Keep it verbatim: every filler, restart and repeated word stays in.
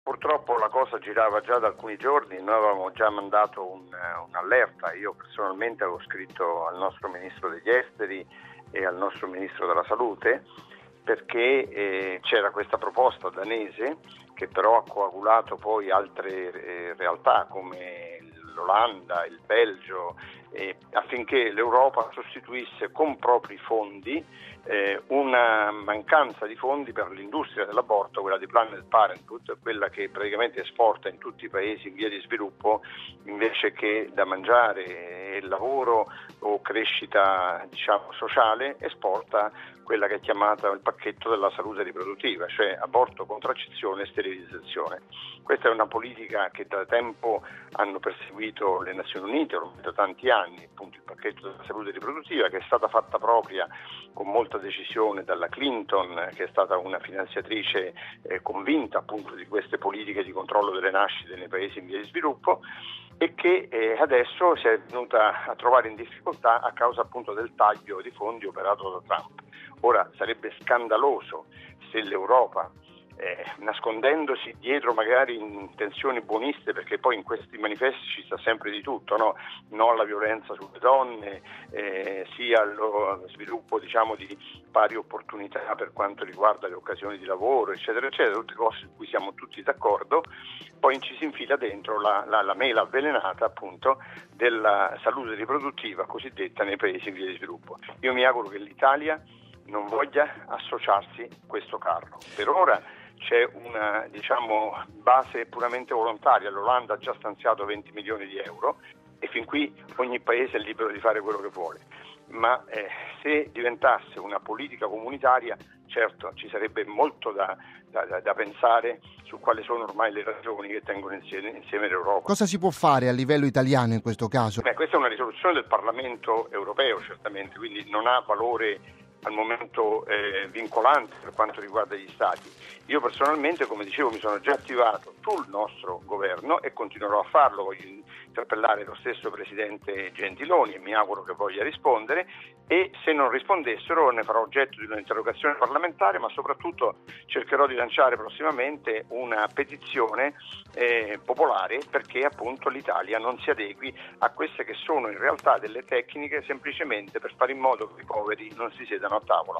Purtroppo la cosa girava già da alcuni giorni, noi avevamo già mandato un, un'allerta, io personalmente avevo scritto al nostro Ministro degli Esteri e al nostro Ministro della Salute perché eh, c'era questa proposta danese che però ha coagulato poi altre eh, realtà come l'Olanda, il Belgio, eh, affinché l'Europa sostituisse con propri fondi eh, una mancanza di fondi per l'industria dell'aborto, quella di Planned Parenthood, quella che praticamente esporta in tutti i paesi in via di sviluppo invece che da mangiare e lavoro o crescita diciamo sociale, esporta quella che è chiamata il pacchetto della salute riproduttiva, cioè aborto, contraccezione e sterilizzazione. Questa è una politica che da tempo hanno perseguito le Nazioni Unite, ormai da tanti anni, appunto il pacchetto della salute riproduttiva, che è stata fatta propria con molta decisione dalla Clinton, che è stata una finanziatrice eh, convinta appunto di queste politiche di controllo delle nascite nei paesi in via di sviluppo, e che eh, adesso si è venuta a trovare in difficoltà a causa appunto del taglio di fondi operato da Trump. Ora sarebbe scandaloso se l'Europa, eh, nascondendosi dietro magari intenzioni buoniste, perché poi in questi manifesti ci sta sempre di tutto, no, no alla violenza sulle donne, eh, sia allo sviluppo diciamo di pari opportunità per quanto riguarda le occasioni di lavoro, eccetera, eccetera, tutte cose su cui siamo tutti d'accordo, poi ci si infila dentro la, la, la mela avvelenata appunto della salute riproduttiva cosiddetta nei paesi in via di sviluppo. Io mi auguro che l'Italia non voglia associarsi a questo carro. Per ora c'è una diciamo base puramente volontaria, l'Olanda ha già stanziato venti milioni di euro e fin qui ogni paese è libero di fare quello che vuole, ma eh, se diventasse una politica comunitaria certo ci sarebbe molto da, da, da pensare su quali sono ormai le ragioni che tengono insieme, insieme l'Europa. Cosa si può fare a livello italiano in questo caso? Beh, questa è una risoluzione del Parlamento europeo certamente, quindi non ha valore al momento eh, vincolante per quanto riguarda gli Stati. Io personalmente, come dicevo, mi sono già attivato sul nostro governo e continuerò a farlo. Voglio interpellare lo stesso Presidente Gentiloni e mi auguro che voglia rispondere, e se non rispondessero ne farò oggetto di un'interrogazione parlamentare, ma soprattutto cercherò di lanciare prossimamente una petizione eh, popolare perché appunto l'Italia non si adegui a queste che sono in realtà delle tecniche semplicemente per fare in modo che i poveri non si siedano a tavola.